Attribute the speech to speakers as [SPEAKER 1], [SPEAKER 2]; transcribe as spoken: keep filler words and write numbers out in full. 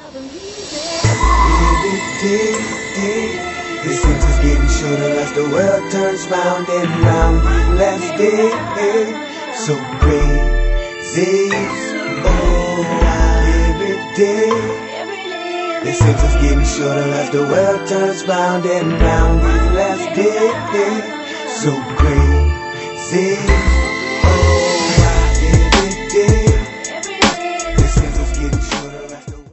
[SPEAKER 1] Every day, day, the sense is getting shorter as the world turns round and round. These last days, so crazy. Oh, every day, the sense is getting shorter as the world turns round and round. These last days, so crazy. Oh.